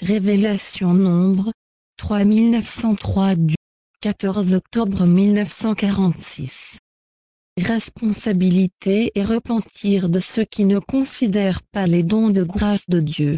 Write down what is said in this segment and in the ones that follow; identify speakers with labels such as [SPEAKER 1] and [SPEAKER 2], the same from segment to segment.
[SPEAKER 1] Révélation Nombre 3903 du 14 octobre 1946. Responsabilité et repentir de ceux qui ne considèrent pas les dons de grâce de Dieu.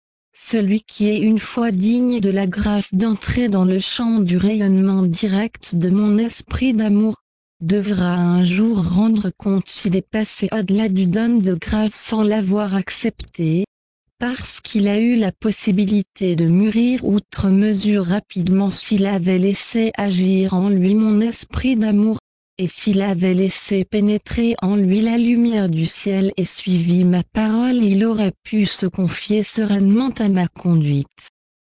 [SPEAKER 1] Celui qui est une fois digne de la grâce d'entrer dans le champ du rayonnement direct de mon esprit d'amour, devra un jour rendre compte s'il est passé au-delà du don de grâce sans l'avoir accepté, parce qu'il a eu la possibilité de mûrir outre mesure rapidement s'il avait laissé agir en lui mon esprit d'amour, et s'il avait laissé pénétrer en lui la lumière du ciel et suivi ma parole, il aurait pu se confier sereinement à ma conduite.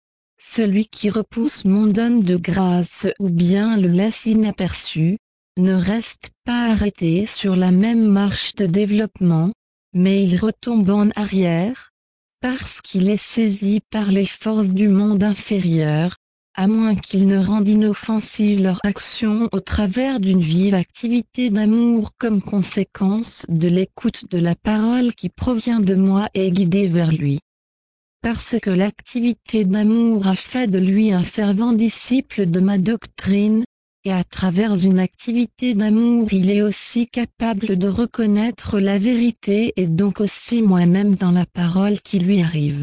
[SPEAKER 1] Celui qui repousse mon don de grâce ou bien le laisse inaperçu, ne reste pas arrêté sur la même marche de développement, mais il retombe en arrière, parce qu'il est saisi par les forces du monde inférieur, à moins qu'ils ne rendent inoffensive leur action au travers d'une vive activité d'amour comme conséquence de l'écoute de la parole qui provient de moi et guidée vers lui. Parce que l'activité d'amour a fait de lui un fervent disciple de ma doctrine, et à travers une activité d'amour il est aussi capable de reconnaître la vérité et donc aussi moi-même dans la parole qui lui arrive.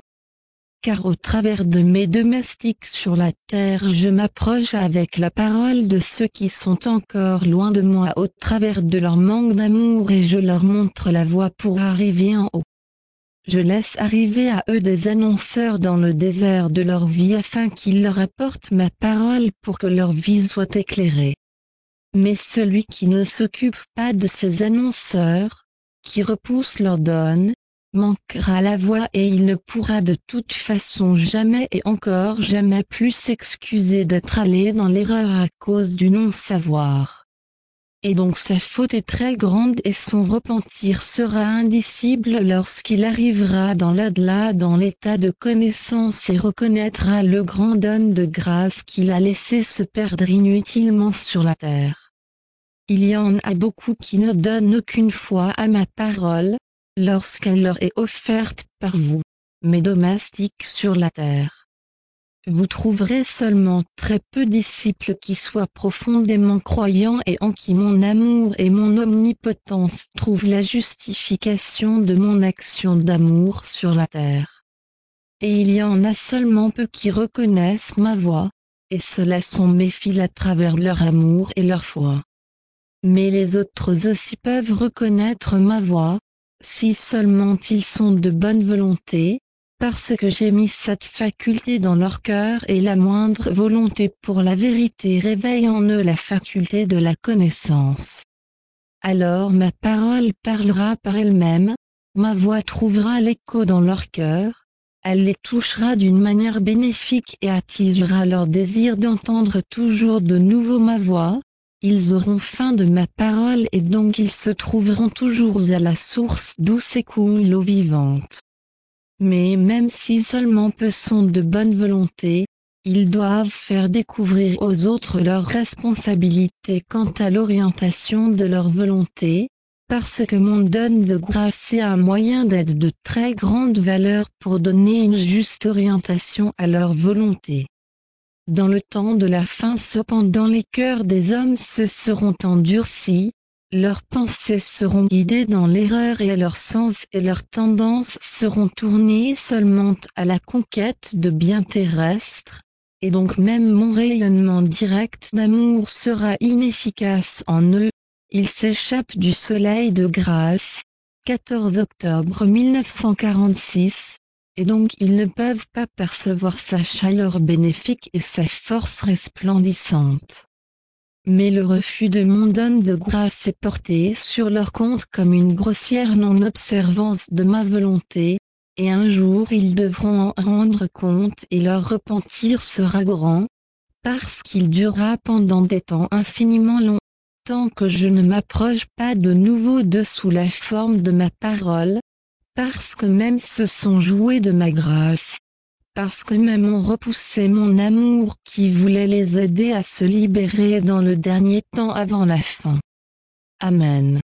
[SPEAKER 1] Car au travers de mes domestiques sur la terre je m'approche avec la parole de ceux qui sont encore loin de moi au travers de leur manque d'amour et je leur montre la voie pour arriver en haut. Je laisse arriver à eux des annonceurs dans le désert de leur vie afin qu'ils leur apportent ma parole pour que leur vie soit éclairée. Mais celui qui ne s'occupe pas de ces annonceurs, qui repousse leur donne, manquera la voie et il ne pourra de toute façon jamais et encore jamais plus s'excuser d'être allé dans l'erreur à cause du non-savoir. Et donc sa faute est très grande et son repentir sera indicible lorsqu'il arrivera dans l'au-delà dans l'état de connaissance et reconnaîtra le grand don de grâce qu'il a laissé se perdre inutilement sur la terre. Il y en a beaucoup qui ne donnent aucune foi à ma parole, lorsqu'elle leur est offerte par vous, mes domestiques sur la terre. Vous trouverez seulement très peu disciples qui soient profondément croyants et en qui mon amour et mon omnipotence trouvent la justification de mon action d'amour sur la terre. Et il y en a seulement peu qui reconnaissent ma voix, et ceux-là sont mes fils à travers leur amour et leur foi. Mais les autres aussi peuvent reconnaître ma voix, si seulement ils sont de bonne volonté, parce que j'ai mis cette faculté dans leur cœur et la moindre volonté pour la vérité réveille en eux la faculté de la connaissance. Alors ma parole parlera par elle-même, ma voix trouvera l'écho dans leur cœur, elle les touchera d'une manière bénéfique et attisera leur désir d'entendre toujours de nouveau ma voix, ils auront faim de ma parole et donc ils se trouveront toujours à la source d'où s'écoule l'eau vivante. Mais même si seulement peu sont de bonne volonté, ils doivent faire découvrir aux autres leurs responsabilités quant à l'orientation de leur volonté, parce que mon don de grâce est un moyen d'aide de très grande valeur pour donner une juste orientation à leur volonté. Dans le temps de la fin cependant les cœurs des hommes se seront endurcis, leurs pensées seront guidées dans l'erreur et leurs sens et leurs tendances seront tournées seulement à la conquête de biens terrestres, et donc même mon rayonnement direct d'amour sera inefficace en eux, ils s'échappent du soleil de grâce, 14 octobre 1946, et donc ils ne peuvent pas percevoir sa chaleur bénéfique et sa force resplendissante. Mais le refus de mon don de grâce est porté sur leur compte comme une grossière non-observance de ma volonté, et un jour ils devront en rendre compte et leur repentir sera grand, parce qu'il durera pendant des temps infiniment longs, tant que je ne m'approche pas de nouveau d'eux sous la forme de ma parole, parce que même se sont joués de ma grâce. Parce que même ont repoussé mon amour qui voulait les aider à se libérer dans le dernier temps avant la fin. Amen.